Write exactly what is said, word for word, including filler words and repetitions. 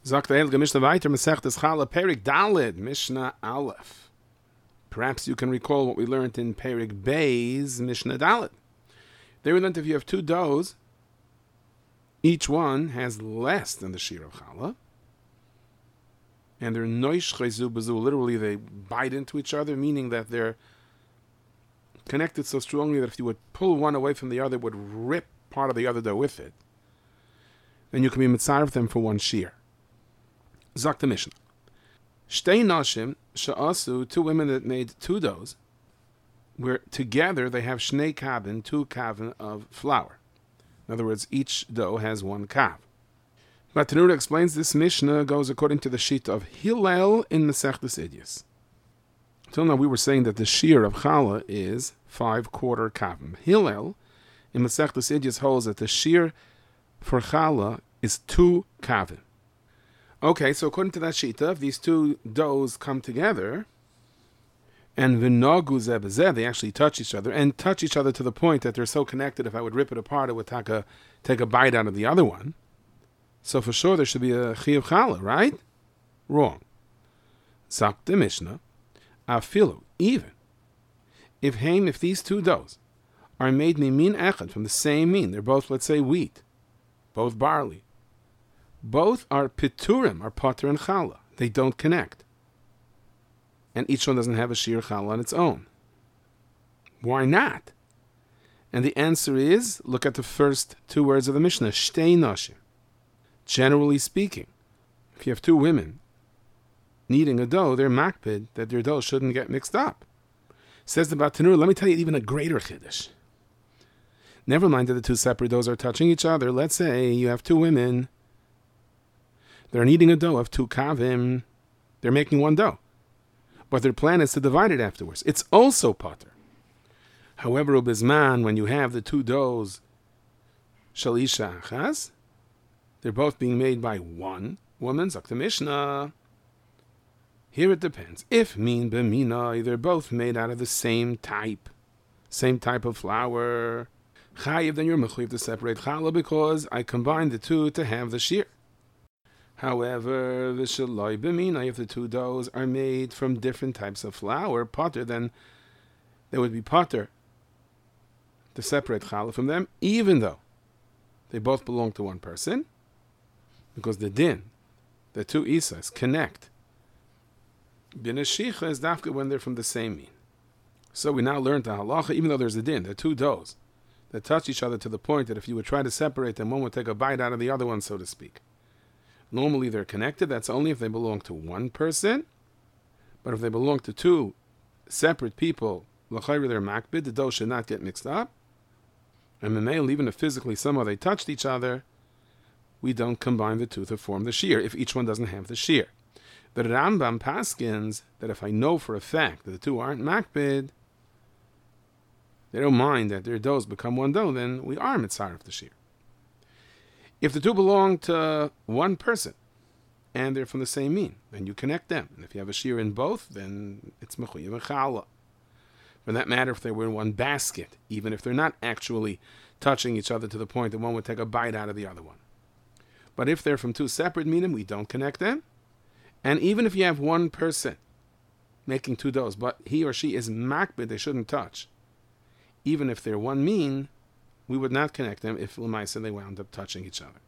Sagt der Heilige Mishnah weiter, Masechtes Chala, Perik Daled, Mishnah Aleph. Perhaps you can recall what we learned in Perik Beis, Mishnah Daled. There we learned if you have two doughs, each one has less than the shear of Chala, and they're noish chayzu bazu, literally they bite into each other, meaning that they're connected so strongly that if you would pull one away from the other, it would rip part of the other dough with it. Then you can be mitzaref them for one shear. Zok the Mishnah. Shtei nashim sha'asu, two women that made two doughs, where together they have shnei kavin, two kavin of flour. In other words, each dough has one kav. But Tanura explains this Mishnah goes according to the sheet of Hillel in Masechtas Idyas. Until now we were saying that the shear of Chala is five quarter kavim. Hillel in Masechtas Idyas holds that the shear for Chala is two kavim. Okay, so according to that shita, if these two doughs come together, and v'nogu zeh b'zeh, they actually touch each other, and touch each other to the point that they're so connected, if I would rip it apart, it would take a, take a bite out of the other one. So for sure there should be a chiyuv chala, right? Wrong. Zak the Mishnah, afilu, even, if haim, if these two doughs are made mimin echad, from the same mean, they're both, let's say, wheat, both barley, both are piturim, are potter and chala. They don't connect. And each one doesn't have a shear chala on its own. Why not? And the answer is, look at the first two words of the Mishnah, shtei nashim. Generally speaking, if you have two women kneading a dough, they're makpid that their dough shouldn't get mixed up. Says the Batanur, let me tell you even a greater chiddush. Never mind that the two separate doughs are touching each other. Let's say you have two women, they're kneading a dough of two kavim, they're making one dough. But their plan is to divide it afterwards. It's also potter. However, ubizman, when you have the two doughs, shalisha achas, they're both being made by one woman, Zok the Mishnah. Here it depends. If min b'mina, they're both made out of the same type, same type of flour, chayiv, then you're mechuyev to separate challah because I combined the two to have the shear. However, the shaloi b'mina, if the two doughs are made from different types of flour, potter, then there would be potter to separate challah from them, even though they both belong to one person, because the din, the two isas, connect. Bin Ashicha is dafka when they're from the same mean. So we now learn the halacha, even though there's a din, the two doughs that touch each other to the point that if you would try to separate them, one would take a bite out of the other one, so to speak. Normally they're connected. That's only if they belong to one person. But if they belong to two separate people, l'chayri they're makbid, the dough should not get mixed up. And memel, even if physically somehow they touched each other, we don't combine the two to form the shear, if each one doesn't have the shear. The Rambam paskins that if I know for a fact that the two aren't makbid, they don't mind that their doughs become one dough, then we are mitzaref of the shear. If the two belong to one person, and they're from the same mean, then you connect them. And if you have a shear in both, then it's mechuyev and challah. For that matter, if they were in one basket, even if they're not actually touching each other to the point that one would take a bite out of the other one. But if they're from two separate meanim, we don't connect them. And even if you have one person making two doughs, but he or she is makbid, they shouldn't touch. Even if they're one mean, we would not connect them if l'maisa they wound up touching each other.